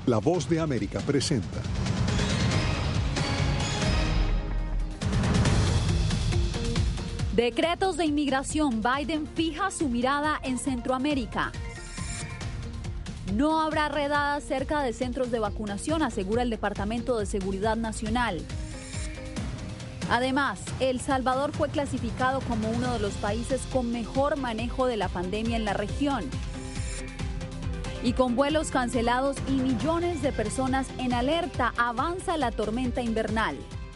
La Voz de América presenta. Decretos de inmigración. Biden fija su mirada en Centroamérica. No habrá redadas cerca de centros de vacunación, asegura el Departamento de Seguridad Nacional. Además, El Salvador fue clasificado como uno de los países con mejor manejo de la pandemia en la región. Y con vuelos cancelados y millones de personas en alerta, avanza la tormenta invernal.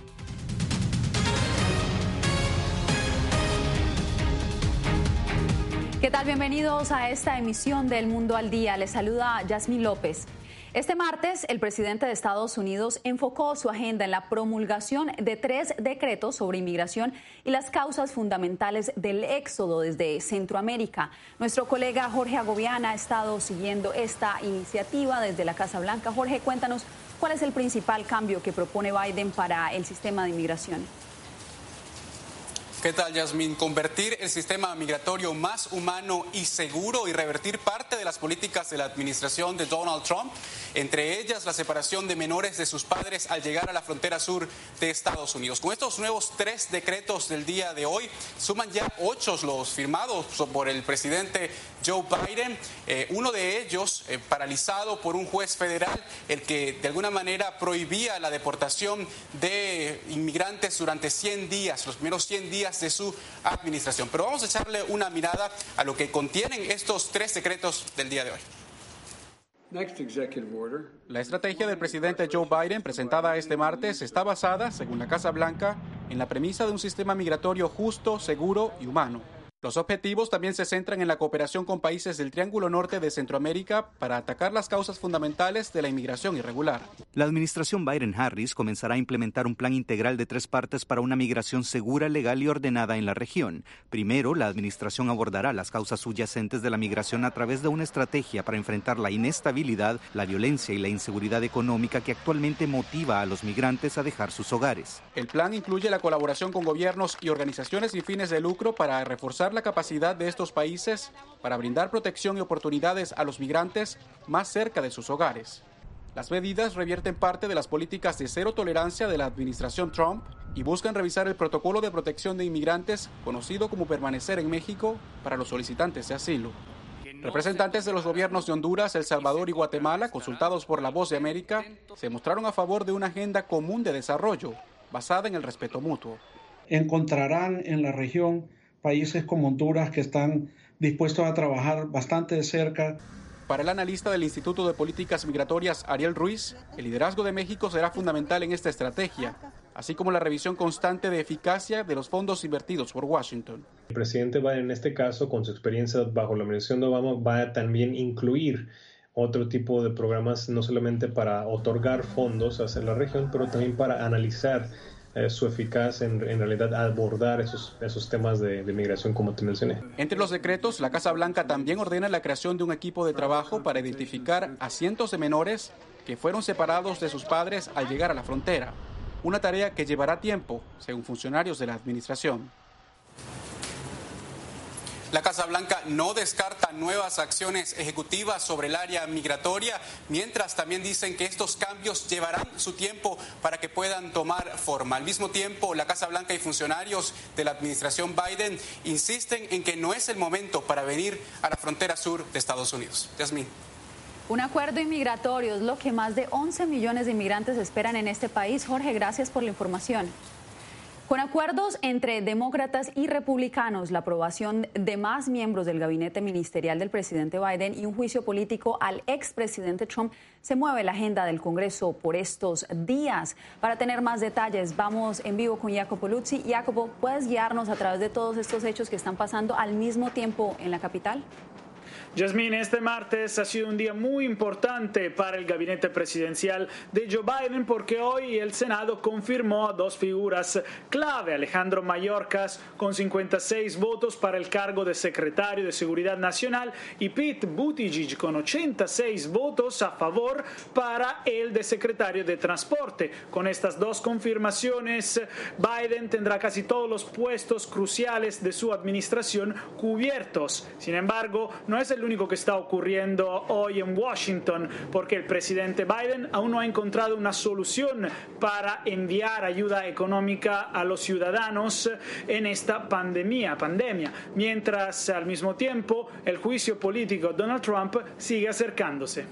¿Qué tal? Bienvenidos a esta emisión del Mundo al Día. Les saluda Yasmín López. Este martes, el presidente de Estados Unidos enfocó su agenda en la promulgación de 3 decretos sobre inmigración y las causas fundamentales del éxodo desde Centroamérica. Nuestro colega Jorge Agobián ha estado siguiendo esta iniciativa desde la Casa Blanca. Jorge, cuéntanos cuál es el principal cambio que propone Biden para el sistema de inmigración. ¿Qué tal, Yasmín? Convertir el sistema migratorio más humano y seguro y revertir parte de las políticas de la administración de Donald Trump, entre ellas la separación de menores de sus padres al llegar a la frontera sur de Estados Unidos. Con estos nuevos 3 decretos del día de hoy, suman ya 8 los firmados por el presidente Joe Biden, uno de ellos paralizado por un juez federal, el que de alguna manera prohibía la deportación de inmigrantes durante 100 días, los primeros 100 días de su administración. Pero vamos a echarle una mirada a lo que contienen estos 3 decretos del día de hoy. La estrategia del presidente Joe Biden, presentada este martes, está basada, según la Casa Blanca, en la premisa de un sistema migratorio justo, seguro y humano. Los objetivos también se centran en la cooperación con países del Triángulo Norte de Centroamérica para atacar las causas fundamentales de la inmigración irregular. La administración Biden-Harris comenzará a implementar un plan integral de 3 partes para una migración segura, legal y ordenada en la región. Primero, la administración abordará las causas subyacentes de la migración a través de una estrategia para enfrentar la inestabilidad, la violencia y la inseguridad económica que actualmente motiva a los migrantes a dejar sus hogares. El plan incluye la colaboración con gobiernos y organizaciones sin fines de lucro para reforzar la capacidad de estos países para brindar protección y oportunidades a los migrantes más cerca de sus hogares. Las medidas revierten parte de las políticas de cero tolerancia de la administración Trump y buscan revisar el protocolo de protección de inmigrantes, conocido como Permanecer en México, para los solicitantes de asilo. Representantes de los gobiernos de Honduras, El Salvador y Guatemala, consultados por La Voz de América, se mostraron a favor de una agenda común de desarrollo, basada en el respeto mutuo. Encontrarán en la región países como Honduras que están dispuestos a trabajar bastante de cerca. Para el analista del Instituto de Políticas Migratorias, Ariel Ruiz, el liderazgo de México será fundamental en esta estrategia, así como la revisión constante de eficacia de los fondos invertidos por Washington. El presidente Biden, en este caso, con su experiencia bajo la administración de Obama, va a también incluir otro tipo de programas, no solamente para otorgar fondos hacia la región, pero también para analizar su eficacia en realidad abordar esos temas de migración como te mencioné. Entre los decretos, la Casa Blanca también ordena la creación de un equipo de trabajo para identificar a cientos de menores que fueron separados de sus padres al llegar a la frontera, una tarea que llevará tiempo, según funcionarios de la administración. La Casa Blanca no descarta nuevas acciones ejecutivas sobre el área migratoria, mientras también dicen que estos cambios llevarán su tiempo para que puedan tomar forma. Al mismo tiempo, la Casa Blanca y funcionarios de la administración Biden insisten en que no es el momento para venir a la frontera sur de Estados Unidos. Yasmín. Un acuerdo inmigratorio es lo que más de 11 millones de inmigrantes esperan en este país. Jorge, gracias por la información. Con acuerdos entre demócratas y republicanos, la aprobación de más miembros del gabinete ministerial del presidente Biden y un juicio político al expresidente Trump, se mueve la agenda del Congreso por estos días. Para tener más detalles, vamos en vivo con Jacopo Luzzi. Jacopo, ¿puedes guiarnos a través de todos estos hechos que están pasando al mismo tiempo en la capital? Yasmín, este martes ha sido un día muy importante para el gabinete presidencial de Joe Biden porque hoy el Senado confirmó a 2 figuras clave. Alejandro Mayorkas con 56 votos para el cargo de secretario de Seguridad Nacional y Pete Buttigieg con 86 votos a favor para el de secretario de Transporte. Con estas 2 confirmaciones, Biden tendrá casi todos los puestos cruciales de su administración cubiertos. Sin embargo, no es el el único que está ocurriendo hoy en Washington, porque el presidente Biden aún no ha encontrado una solución para enviar ayuda económica a los ciudadanos en esta pandemia, mientras al mismo tiempo el juicio político de Donald Trump sigue acercándose.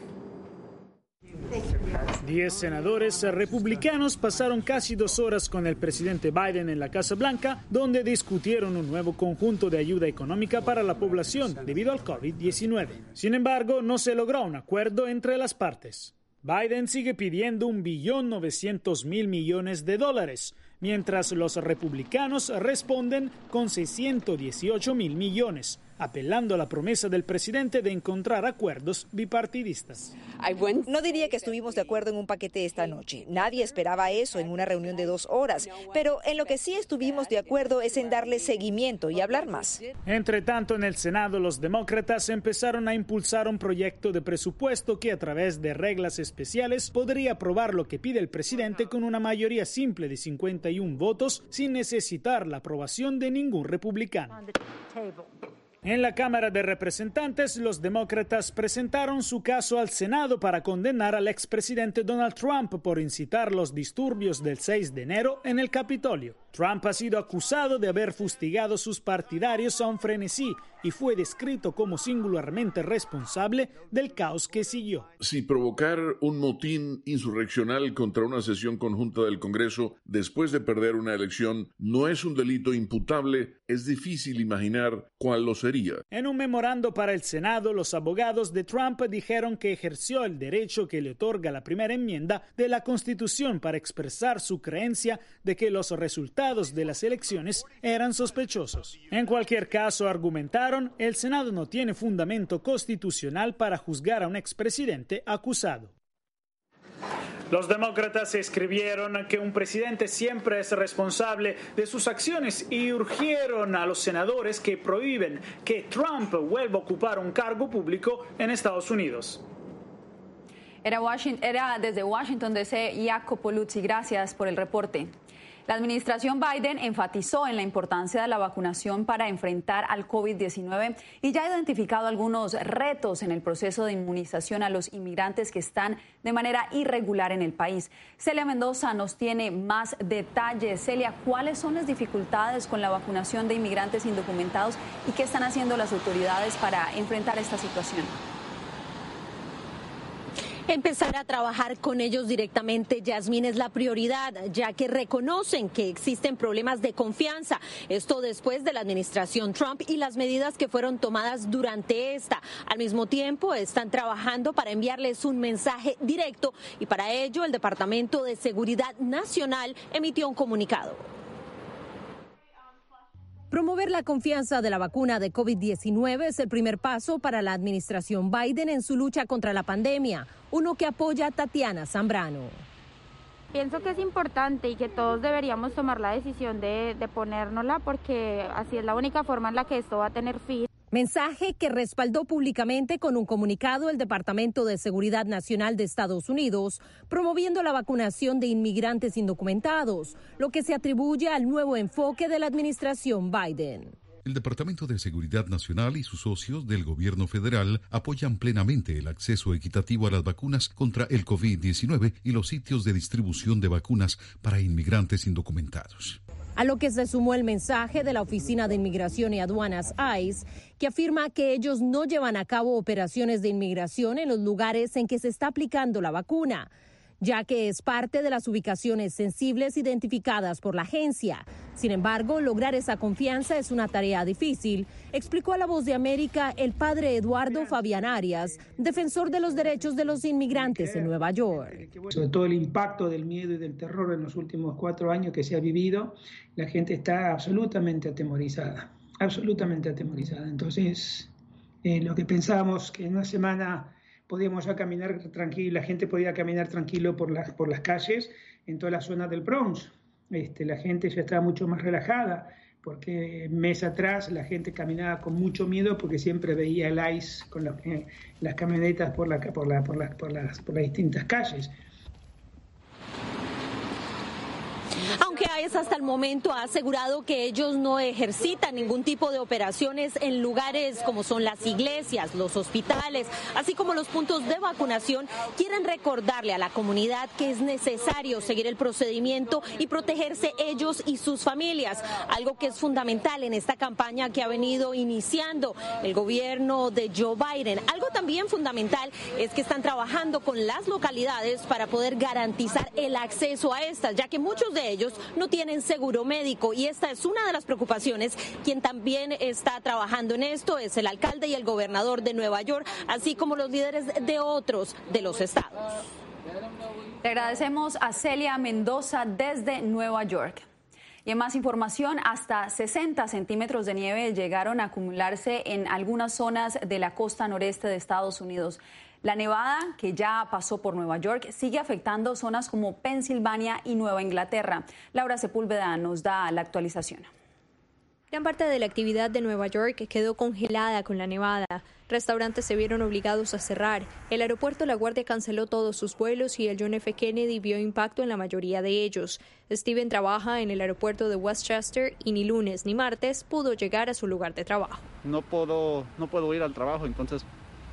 10 senadores republicanos pasaron casi 2 horas con el presidente Biden en la Casa Blanca, donde discutieron un nuevo conjunto de ayuda económica para la población debido al COVID-19. Sin embargo, no se logró un acuerdo entre las partes. Biden sigue pidiendo $1.9 billones, mientras los republicanos responden con $618 millones, apelando a la promesa del presidente de encontrar acuerdos bipartidistas. No diría que estuvimos de acuerdo en un paquete esta noche. Nadie esperaba eso en una reunión de 2 horas. Pero en lo que sí estuvimos de acuerdo es en darle seguimiento y hablar más. Entre tanto, en el Senado, los demócratas empezaron a impulsar un proyecto de presupuesto que, a través de reglas especiales, podría aprobar lo que pide el presidente con una mayoría simple de 51 votos, sin necesitar la aprobación de ningún republicano. En la Cámara de Representantes, los demócratas presentaron su caso al Senado para condenar al expresidente Donald Trump por incitar los disturbios del 6 de enero en el Capitolio. Trump ha sido acusado de haber fustigado a sus partidarios a un frenesí y fue descrito como singularmente responsable del caos que siguió. Si provocar un motín insurreccional contra una sesión conjunta del Congreso después de perder una elección no es un delito imputable, es difícil imaginar cuál lo sería. En un memorando para el Senado, los abogados de Trump dijeron que ejerció el derecho que le otorga la primera enmienda de la Constitución para expresar su creencia de que los resultados de las elecciones eran sospechosos. En cualquier caso, argumentaron, el Senado no tiene fundamento constitucional para juzgar a un expresidente acusado. Los demócratas escribieron que un presidente siempre es responsable de sus acciones y urgieron a los senadores que prohíben que Trump vuelva a ocupar un cargo público en Estados Unidos. Era desde Washington, D.C., Jacopo Luzzi. Gracias por el reporte. La administración Biden enfatizó en la importancia de la vacunación para enfrentar al COVID-19 y ya ha identificado algunos retos en el proceso de inmunización a los inmigrantes que están de manera irregular en el país. Celia Mendoza nos tiene más detalles. Celia, ¿cuáles son las dificultades con la vacunación de inmigrantes indocumentados y qué están haciendo las autoridades para enfrentar esta situación? Empezar a trabajar con ellos directamente, Yasmín, es la prioridad, ya que reconocen que existen problemas de confianza. Esto después de la administración Trump y las medidas que fueron tomadas durante esta. Al mismo tiempo, están trabajando para enviarles un mensaje directo y para ello el Departamento de Seguridad Nacional emitió un comunicado. Promover la confianza de la vacuna de COVID-19 es el primer paso para la administración Biden en su lucha contra la pandemia, uno que apoya a Tatiana Zambrano. Pienso que es importante y que todos deberíamos tomar la decisión de ponérnosla porque así es la única forma en la que esto va a tener fin. Mensaje que respaldó públicamente con un comunicado el Departamento de Seguridad Nacional de Estados Unidos, promoviendo la vacunación de inmigrantes indocumentados, lo que se atribuye al nuevo enfoque de la administración Biden. El Departamento de Seguridad Nacional y sus socios del gobierno federal apoyan plenamente el acceso equitativo a las vacunas contra el COVID-19 y los sitios de distribución de vacunas para inmigrantes indocumentados. A lo que se sumó el mensaje de la Oficina de Inmigración y Aduanas ICE, que afirma que ellos no llevan a cabo operaciones de inmigración en los lugares en que se está aplicando la vacuna, ya que es parte de las ubicaciones sensibles identificadas por la agencia. Sin embargo, lograr esa confianza es una tarea difícil, explicó a La Voz de América el padre Eduardo Fabián Arias, defensor de los derechos de los inmigrantes en Nueva York. Sobre todo el impacto del miedo y del terror en los últimos 4 años que se ha vivido, la gente está absolutamente atemorizada, Entonces, lo que pensábamos que en una semana podíamos ya caminar tranquilo, la gente podía caminar tranquilo por las calles en toda la zona del Bronx. La gente ya estaba mucho más relajada, porque mes atrás la gente caminaba con mucho miedo porque siempre veía el ICE con las camionetas por las distintas calles. Aunque ICE hasta el momento ha asegurado que ellos no ejercitan ningún tipo de operaciones en lugares como son las iglesias, los hospitales, así como los puntos de vacunación, quieren recordarle a la comunidad que es necesario seguir el procedimiento y protegerse ellos y sus familias, algo que es fundamental en esta campaña que ha venido iniciando el gobierno de Joe Biden. Algo también fundamental es que están trabajando con las localidades para poder garantizar el acceso a estas, ya que muchos de ellos no tienen seguro médico, y esta es una de las preocupaciones. Quien también está trabajando en esto es el alcalde y el gobernador de Nueva York, así como los líderes de otros de los estados. Le agradecemos a Celia Mendoza desde Nueva York. Y en más información, hasta 60 centímetros de nieve llegaron a acumularse en algunas zonas de la costa noreste de Estados Unidos. La nevada, que ya pasó por Nueva York, sigue afectando zonas como Pensilvania y Nueva Inglaterra. Laura Sepúlveda nos da la actualización. Gran parte de la actividad de Nueva York quedó congelada con la nevada. Restaurantes se vieron obligados a cerrar. El aeropuerto LaGuardia canceló todos sus vuelos y el John F. Kennedy vio impacto en la mayoría de ellos. Steven trabaja en el aeropuerto de Westchester y ni lunes ni martes pudo llegar a su lugar de trabajo. No puedo ir al trabajo, entonces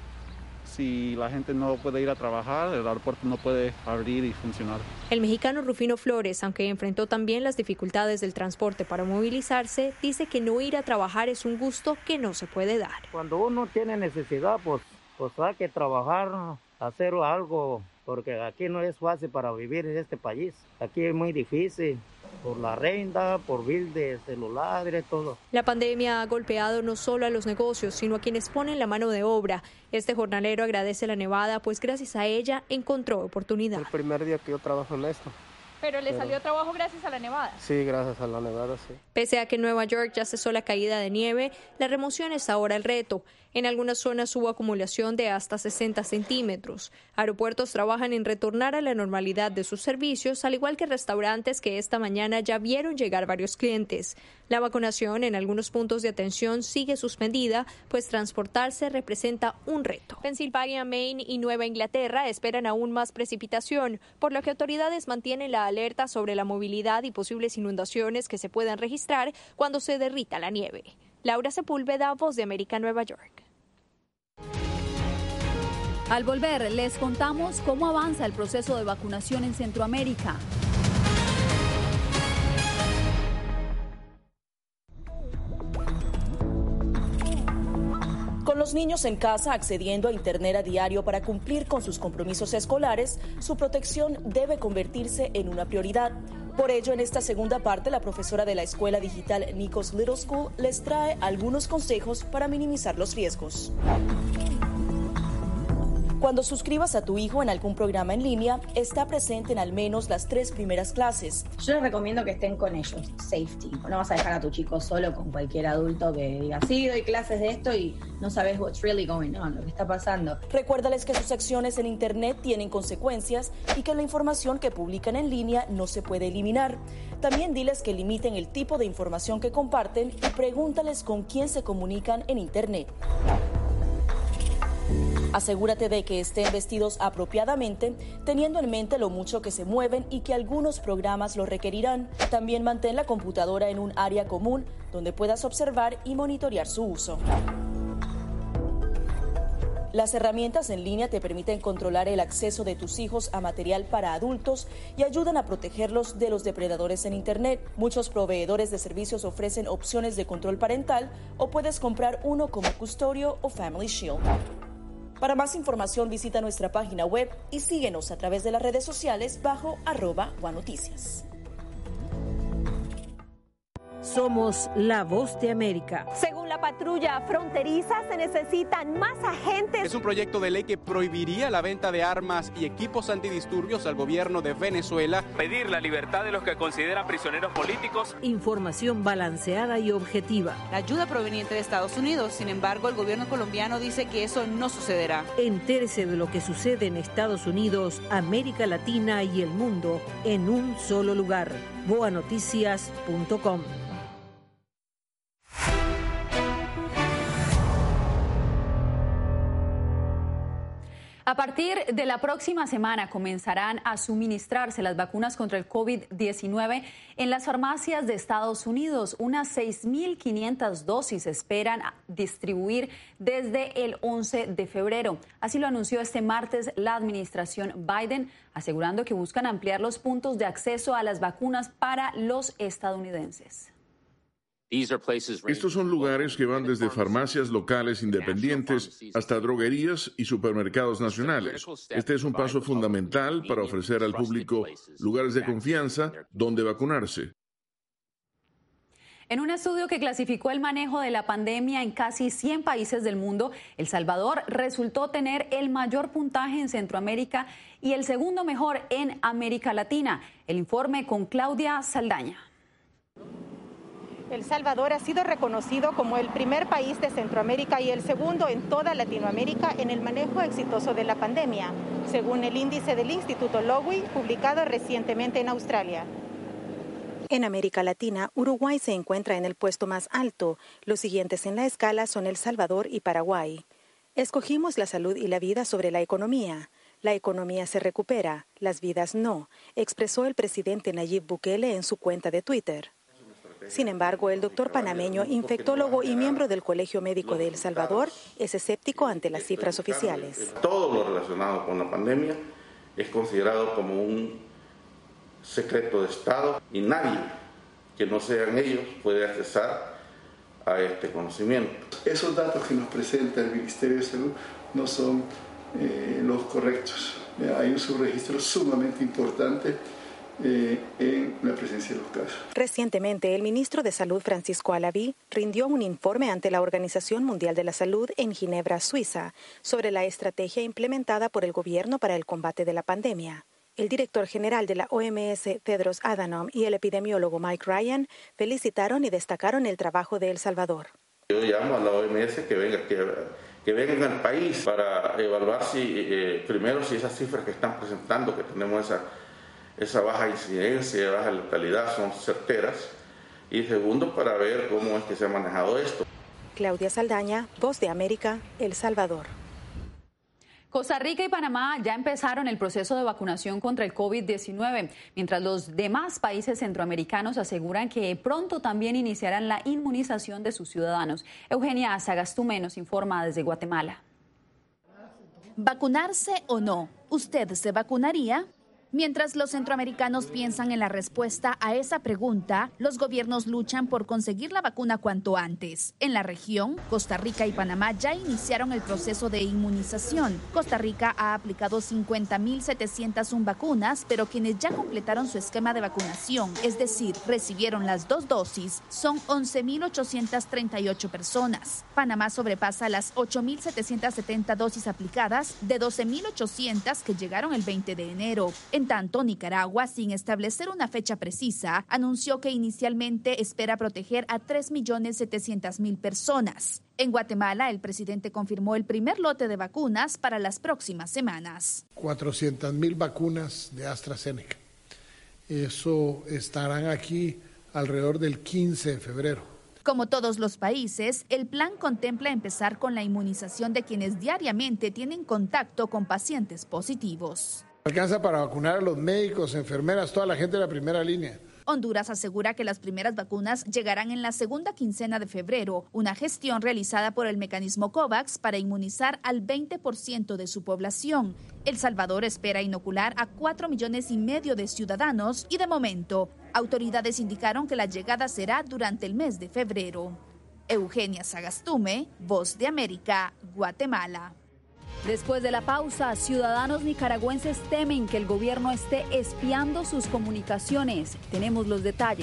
si la gente no puede ir a trabajar, el aeropuerto no puede abrir y funcionar. El mexicano Rufino Flores, aunque enfrentó también las dificultades del transporte para movilizarse, dice que no ir a trabajar es un gusto que no se puede dar. Cuando uno tiene necesidad, pues hay que trabajar, hacer algo, porque aquí no es fácil para vivir en este país. Aquí es muy difícil. Por la renta, por bill de celulares, todo. La pandemia ha golpeado no solo a los negocios, sino a quienes ponen la mano de obra. Este jornalero agradece la nevada, pues gracias a ella encontró oportunidad. El primer día que yo trabajo en esto. ¿Pero le salió trabajo gracias a la nevada? Sí, gracias a la nevada, sí. Pese a que en Nueva York ya cesó la caída de nieve, la remoción es ahora el reto. En algunas zonas hubo acumulación de hasta 60 centímetros. Aeropuertos trabajan en retornar a la normalidad de sus servicios, al igual que restaurantes que esta mañana ya vieron llegar varios clientes. La vacunación en algunos puntos de atención sigue suspendida, pues transportarse representa un reto. Pensilvania, Maine y Nueva Inglaterra esperan aún más precipitación, por lo que autoridades mantienen la alerta sobre la movilidad y posibles inundaciones que se puedan registrar cuando se derrita la nieve. Laura Sepúlveda, Voz de América, Nueva York. Al volver, les contamos cómo avanza el proceso de vacunación en Centroamérica. Con los niños en casa accediendo a Internet a diario para cumplir con sus compromisos escolares, su protección debe convertirse en una prioridad. Por ello, en esta segunda parte, la profesora de la escuela digital Nikos Little School les trae algunos consejos para minimizar los riesgos. Cuando suscribas a tu hijo en algún programa en línea, está presente en al menos las 3 primeras clases. Yo les recomiendo que estén con ellos, safety. No vas a dejar a tu chico solo con cualquier adulto que diga, sí, doy clases de esto y no sabes what's really going on, lo que está pasando. Recuérdales que sus acciones en Internet tienen consecuencias y que la información que publican en línea no se puede eliminar. También diles que limiten el tipo de información que comparten y pregúntales con quién se comunican en Internet. Asegúrate de que estén vestidos apropiadamente, teniendo en mente lo mucho que se mueven y que algunos programas lo requerirán. También mantén la computadora en un área común donde puedas observar y monitorear su uso. Las herramientas en línea te permiten controlar el acceso de tus hijos a material para adultos y ayudan a protegerlos de los depredadores en Internet. Muchos proveedores de servicios ofrecen opciones de control parental o puedes comprar uno como Custodio o Family Shield. Para más información visita nuestra página web y síguenos a través de las redes sociales bajo @guanoticias. Somos la Voz de América. Según la patrulla fronteriza, se necesitan más agentes. Es un proyecto de ley que prohibiría la venta de armas y equipos antidisturbios al gobierno de Venezuela. Pedir la libertad de los que consideran prisioneros políticos. Información balanceada y objetiva. La ayuda proveniente de Estados Unidos. Sin embargo, el gobierno colombiano dice que eso no sucederá. Entérese de lo que sucede en Estados Unidos, América Latina y el mundo en un solo lugar. boanoticias.com. A partir de la próxima semana comenzarán a suministrarse las vacunas contra el COVID-19 en las farmacias de Estados Unidos. Unas 6.500 dosis se esperan distribuir desde el 11 de febrero. Así lo anunció este martes la administración Biden, asegurando que buscan ampliar los puntos de acceso a las vacunas para los estadounidenses. Estos son lugares que van desde farmacias locales independientes hasta droguerías y supermercados nacionales. Este es un paso fundamental para ofrecer al público lugares de confianza donde vacunarse. En un estudio que clasificó el manejo de la pandemia en casi 100 países del mundo, El Salvador resultó tener el mayor puntaje en Centroamérica y el segundo mejor en América Latina. El informe con Claudia Saldaña. El Salvador ha sido reconocido como el primer país de Centroamérica y el segundo en toda Latinoamérica en el manejo exitoso de la pandemia, según el índice del Instituto Lowy, publicado recientemente en Australia. En América Latina, Uruguay se encuentra en el puesto más alto. Los siguientes en la escala son El Salvador y Paraguay. Escogimos la salud y la vida sobre la economía. La economía se recupera, las vidas no, expresó el presidente Nayib Bukele en su cuenta de Twitter. Sin embargo, el doctor panameño, infectólogo y miembro del Colegio Médico de El Salvador, es escéptico ante las cifras oficiales. Todo lo relacionado con la pandemia es considerado como un secreto de Estado y nadie que no sean ellos puede accesar a este conocimiento. Esos datos que nos presenta el Ministerio de Salud no son los correctos. Hay un subregistro sumamente importante en la presencia de los casos. Recientemente, el ministro de Salud, Francisco Alaví, rindió un informe ante la Organización Mundial de la Salud en Ginebra, Suiza, sobre la estrategia implementada por el gobierno para el combate de la pandemia. El director general de la OMS, Tedros Adhanom, y el epidemiólogo Mike Ryan felicitaron y destacaron el trabajo de El Salvador. Yo llamo a la OMS que vengan al país para evaluar primero si esas cifras que están presentando, que tenemos esa baja incidencia, baja letalidad, son certeras, y segundo, para ver cómo es que se ha manejado esto. Claudia Saldaña, Voz de América, El Salvador. Costa Rica y Panamá ya empezaron el proceso de vacunación contra el COVID-19, mientras los demás países centroamericanos aseguran que pronto también iniciarán la inmunización de sus ciudadanos. Eugenia Sagastume nos informa desde Guatemala. ¿Vacunarse o no? ¿Usted se vacunaría? Mientras los centroamericanos piensan en la respuesta a esa pregunta, los gobiernos luchan por conseguir la vacuna cuanto antes. En la región, Costa Rica y Panamá ya iniciaron el proceso de inmunización. Costa Rica ha aplicado 50.701 vacunas, pero quienes ya completaron su esquema de vacunación, es decir, recibieron las 2 dosis, son 11.838 personas. Panamá sobrepasa las 8.770 dosis aplicadas de 12.800 que llegaron el 20 de enero. En tanto, Nicaragua, sin establecer una fecha precisa, anunció que inicialmente espera proteger a 3.700.000 personas. En Guatemala, el presidente confirmó el primer lote de vacunas para las próximas semanas. 400.000 vacunas de AstraZeneca. Eso estarán aquí alrededor del 15 de febrero. Como todos los países, el plan contempla empezar con la inmunización de quienes diariamente tienen contacto con pacientes positivos. Alcanza para vacunar a los médicos, enfermeras, toda la gente de la primera línea. Honduras asegura que las primeras vacunas llegarán en la segunda quincena de febrero, una gestión realizada por el mecanismo COVAX para inmunizar al 20% de su población. El Salvador espera inocular a 4,5 millones de ciudadanos y de momento, autoridades indicaron que la llegada será durante el mes de febrero. Eugenia Sagastume, Voz de América, Guatemala. Después de la pausa, ciudadanos nicaragüenses temen que el gobierno esté espiando sus comunicaciones. Tenemos los detalles.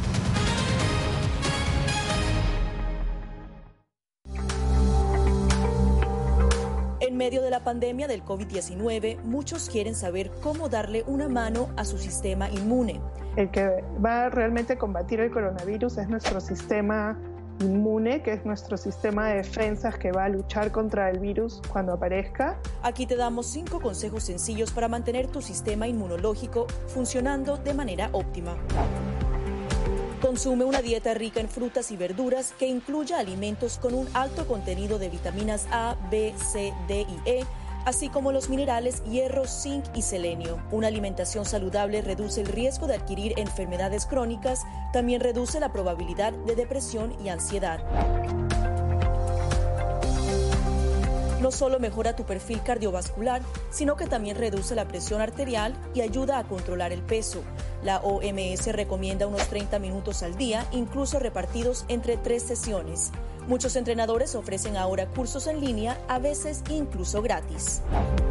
En medio de la pandemia del COVID-19, muchos quieren saber cómo darle una mano a su sistema inmune. El que va realmente a combatir el coronavirus es nuestro sistema inmune, que es nuestro sistema de defensas que va a luchar contra el virus cuando aparezca. Aquí te damos 5 consejos sencillos para mantener tu sistema inmunológico funcionando de manera óptima. Consume una dieta rica en frutas y verduras que incluya alimentos con un alto contenido de vitaminas A, B, C, D y E, así como los minerales hierro, zinc y selenio. Una alimentación saludable reduce el riesgo de adquirir enfermedades crónicas, también reduce la probabilidad de depresión y ansiedad. No solo mejora tu perfil cardiovascular, sino que también reduce la presión arterial y ayuda a controlar el peso. La OMS recomienda unos 30 minutos al día, incluso repartidos entre 3 sesiones. Muchos entrenadores ofrecen ahora cursos en línea, a veces incluso gratis.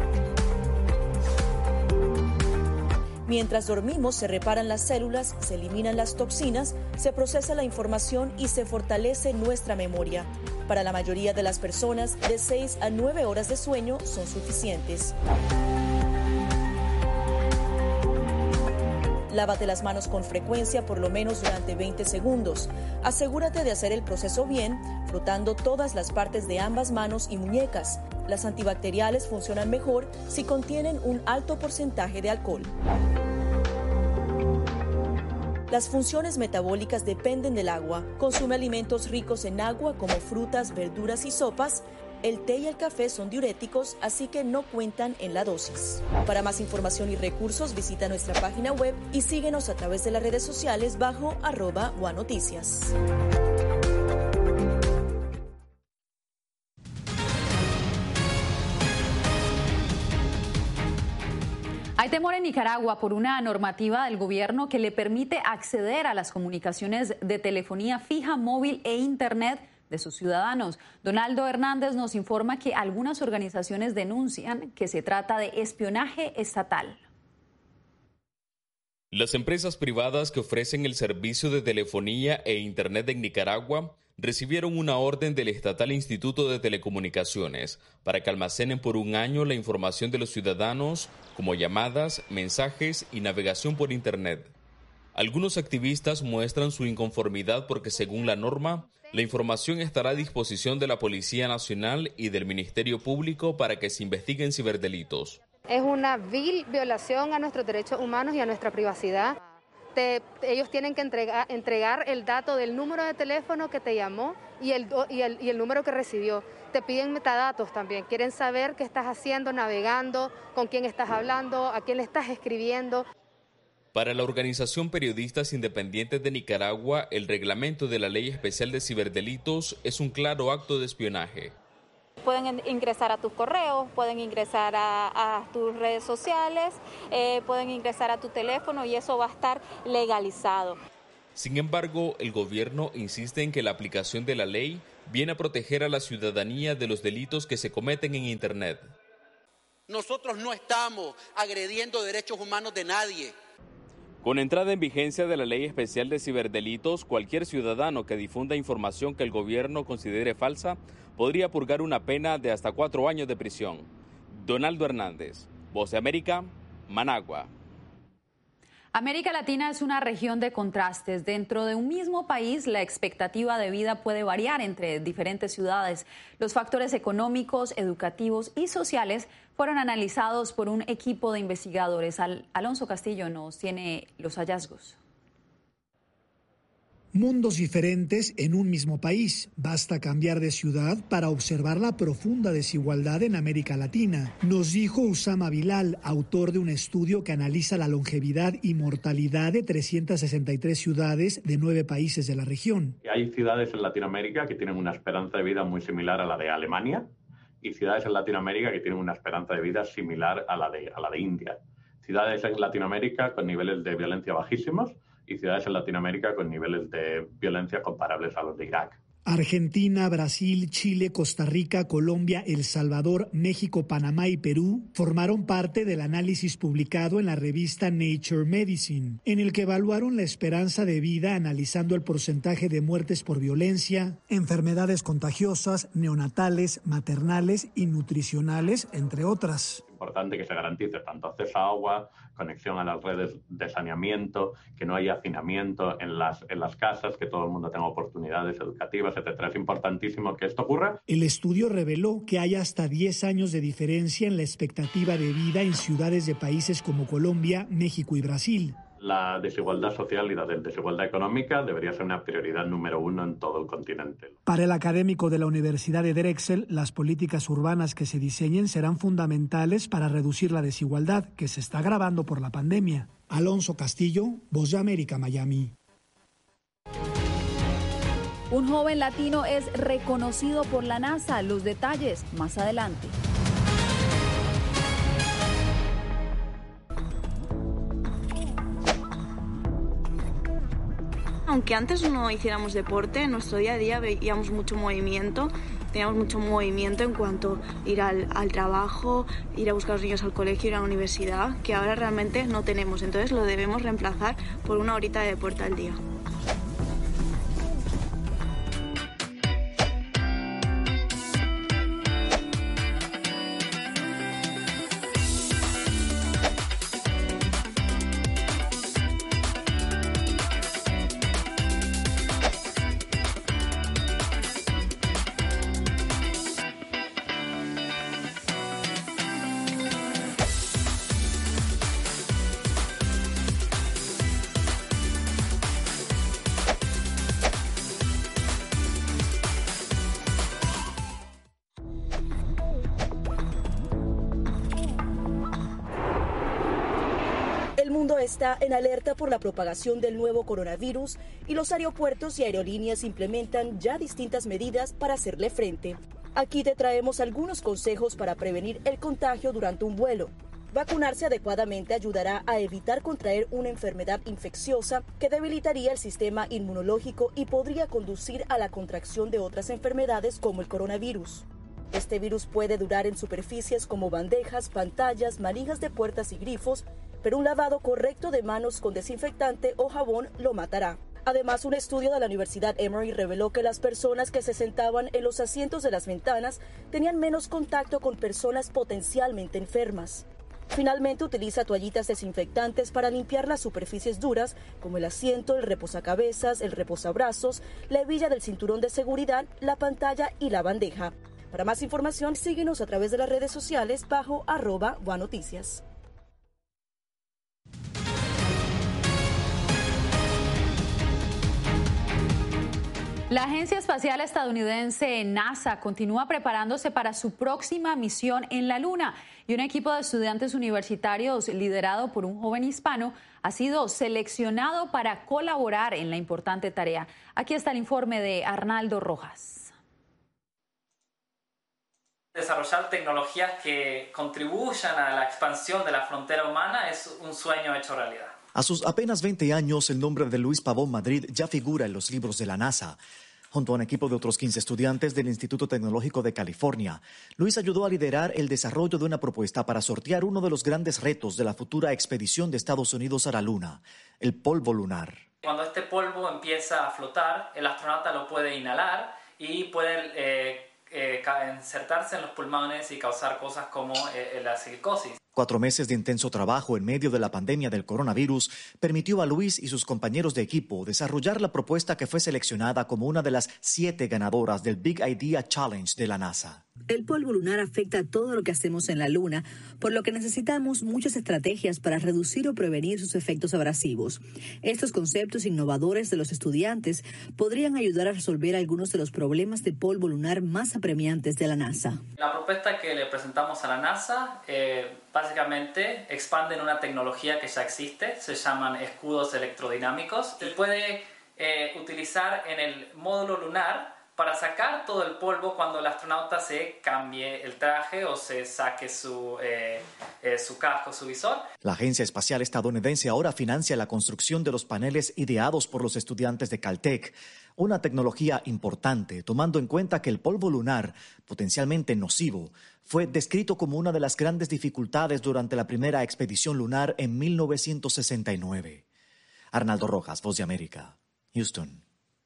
Mientras dormimos, se reparan las células, se eliminan las toxinas, se procesa la información y se fortalece nuestra memoria. Para la mayoría de las personas, de 6 a 9 horas de sueño son suficientes. Lávate las manos con frecuencia, por lo menos durante 20 segundos. Asegúrate de hacer el proceso bien, frotando todas las partes de ambas manos y muñecas. Las antibacteriales funcionan mejor si contienen un alto porcentaje de alcohol. Las funciones metabólicas dependen del agua. Consume alimentos ricos en agua como frutas, verduras y sopas. El té y el café son diuréticos, así que no cuentan en la dosis. Para más información y recursos, visita nuestra página web y síguenos a través de las redes sociales bajo @OneNoticias. Hay temor en Nicaragua por una normativa del gobierno que le permite acceder a las comunicaciones de telefonía fija, móvil e Internet de sus ciudadanos. Donaldo Hernández nos informa que algunas organizaciones denuncian que se trata de espionaje estatal. Las empresas privadas que ofrecen el servicio de telefonía e Internet en Nicaragua recibieron una orden del Estatal Instituto de Telecomunicaciones para que almacenen por un año la información de los ciudadanos, como llamadas, mensajes y navegación por Internet. Algunos activistas muestran su inconformidad porque, según la norma, la información estará a disposición de la Policía Nacional y del Ministerio Público para que se investiguen ciberdelitos. Es una vil violación a nuestros derechos humanos y a nuestra privacidad. Ellos tienen que entregar el dato del número de teléfono que te llamó y el número que recibió. Te piden metadatos también. Quieren saber qué estás haciendo, navegando, con quién estás hablando, a quién le estás escribiendo. Para la Organización Periodistas Independientes de Nicaragua, el reglamento de la Ley Especial de Ciberdelitos es un claro acto de espionaje. Pueden ingresar a tus correos, pueden ingresar a tus redes sociales, pueden ingresar a tu teléfono y eso va a estar legalizado. Sin embargo, el gobierno insiste en que la aplicación de la ley viene a proteger a la ciudadanía de los delitos que se cometen en Internet. Nosotros no estamos agrediendo derechos humanos de nadie. Con entrada en vigencia de la Ley Especial de Ciberdelitos, cualquier ciudadano que difunda información que el gobierno considere falsa podría purgar una pena de hasta 4 años de prisión. Donaldo Hernández, Voz de América, Managua. América Latina es una región de contrastes. Dentro de un mismo país, la expectativa de vida puede variar entre diferentes ciudades. Los factores económicos, educativos y sociales fueron analizados por un equipo de investigadores. Alonso Castillo nos tiene los hallazgos. Mundos diferentes en un mismo país. Basta cambiar de ciudad para observar la profunda desigualdad en América Latina, nos dijo Usama Bilal, autor de un estudio que analiza la longevidad y mortalidad de 363 ciudades de 9 países de la región. Hay ciudades en Latinoamérica que tienen una esperanza de vida muy similar a la de Alemania y ciudades en Latinoamérica que tienen una esperanza de vida similar a la de India. Ciudades en Latinoamérica con niveles de violencia bajísimos y ciudades en Latinoamérica con niveles de violencia comparables a los de Irak. Argentina, Brasil, Chile, Costa Rica, Colombia, El Salvador, México, Panamá y Perú formaron parte del análisis publicado en la revista Nature Medicine, en el que evaluaron la esperanza de vida analizando el porcentaje de muertes por violencia, enfermedades contagiosas, neonatales, maternales y nutricionales, entre otras. Es importante que se garantice tanto acceso a agua, conexión a las redes de saneamiento, que no haya hacinamiento en las casas, que todo el mundo tenga oportunidades educativas, etcétera. Es importantísimo que esto ocurra. El estudio reveló que hay hasta 10 años de diferencia en la expectativa de vida en ciudades de países como Colombia, México y Brasil. La desigualdad social y la desigualdad económica debería ser una prioridad número 1 en todo el continente. Para el académico de la Universidad de Drexel, las políticas urbanas que se diseñen serán fundamentales para reducir la desigualdad que se está agravando por la pandemia. Alonso Castillo, Voz de América, Miami. Un joven latino es reconocido por la NASA. Los detalles más adelante. Aunque antes no hiciéramos deporte, en nuestro día a día veíamos mucho movimiento, teníamos mucho movimiento en cuanto a ir al trabajo, ir a buscar a los niños al colegio, ir a la universidad, que ahora realmente no tenemos, entonces lo debemos reemplazar por una horita de deporte al día. El mundo está en alerta por la propagación del nuevo coronavirus y los aeropuertos y aerolíneas implementan ya distintas medidas para hacerle frente. Aquí te traemos algunos consejos para prevenir el contagio durante un vuelo. Vacunarse adecuadamente ayudará a evitar contraer una enfermedad infecciosa que debilitaría el sistema inmunológico y podría conducir a la contracción de otras enfermedades como el coronavirus. Este virus puede durar en superficies como bandejas, pantallas, manijas de puertas y grifos, pero un lavado correcto de manos con desinfectante o jabón lo matará. Además, un estudio de la Universidad Emory reveló que las personas que se sentaban en los asientos de las ventanas tenían menos contacto con personas potencialmente enfermas. Finalmente, utiliza toallitas desinfectantes para limpiar las superficies duras como el asiento, el reposacabezas, el reposabrazos, la hebilla del cinturón de seguridad, la pantalla y la bandeja. Para más información, síguenos a través de las redes sociales bajo @voanoticias. La Agencia Espacial Estadounidense NASA continúa preparándose para su próxima misión en la Luna y un equipo de estudiantes universitarios liderado por un joven hispano ha sido seleccionado para colaborar en la importante tarea. Aquí está el informe de Arnaldo Rojas. Desarrollar tecnologías que contribuyan a la expansión de la frontera humana es un sueño hecho realidad. A sus apenas 20 años, el nombre de Luis Pavón Madrid ya figura en los libros de la NASA. Junto a un equipo de otros 15 estudiantes del Instituto Tecnológico de California, Luis ayudó a liderar el desarrollo de una propuesta para sortear uno de los grandes retos de la futura expedición de Estados Unidos a la Luna, el polvo lunar. Cuando este polvo empieza a flotar, el astronauta lo puede inhalar y puede insertarse en los pulmones y causar cosas como la silicosis. 4 meses de intenso trabajo en medio de la pandemia del coronavirus permitió a Luis y sus compañeros de equipo desarrollar la propuesta que fue seleccionada como una de las 7 ganadoras del Big Idea Challenge de la NASA. El polvo lunar afecta todo lo que hacemos en la Luna, por lo que necesitamos muchas estrategias para reducir o prevenir sus efectos abrasivos. Estos conceptos innovadores de los estudiantes podrían ayudar a resolver algunos de los problemas de polvo lunar más apremiantes de la NASA. La propuesta que le presentamos a la NASA básicamente expanden una tecnología que ya existe, se llaman escudos electrodinámicos. Se puede utilizar en el módulo lunar para sacar todo el polvo cuando el astronauta se cambie el traje o se saque su casco, su visor. La Agencia Espacial Estadounidense ahora financia la construcción de los paneles ideados por los estudiantes de Caltech, una tecnología importante, tomando en cuenta que el polvo lunar, potencialmente nocivo, fue descrito como una de las grandes dificultades durante la primera expedición lunar en 1969. Arnaldo Rojas, Voz de América, Houston.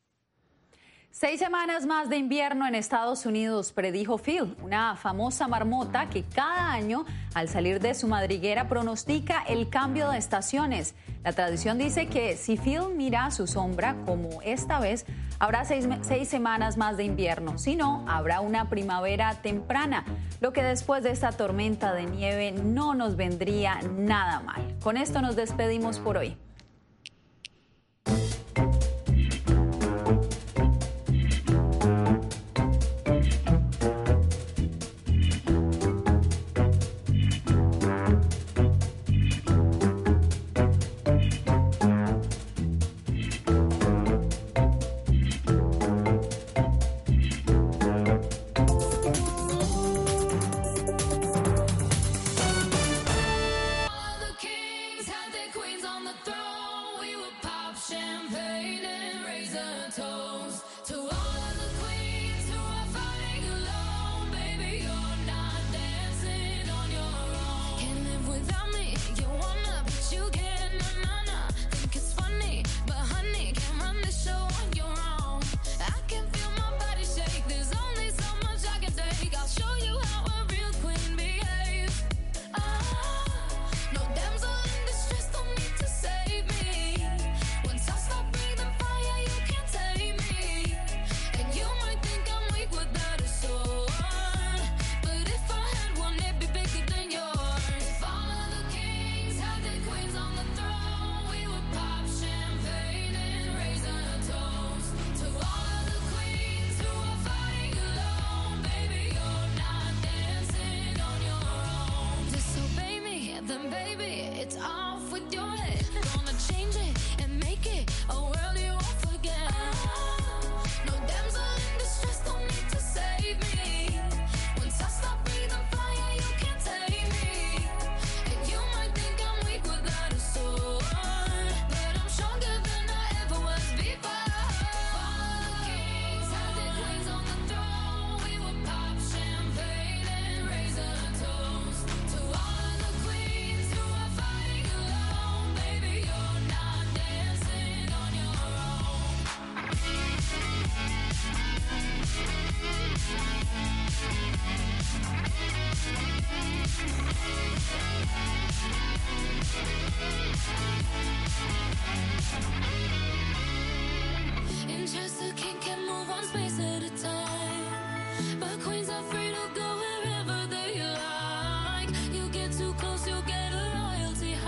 6 semanas más de invierno en Estados Unidos, predijo Phil, una famosa marmota que cada año, al salir de su madriguera, pronostica el cambio de estaciones. La tradición dice que si Phil mira a su sombra, como esta vez, habrá 6 semanas más de invierno. Si no, habrá una primavera temprana, lo que después de esta tormenta de nieve no nos vendría nada mal. Con esto nos despedimos por hoy. Just a king can move one space at a time.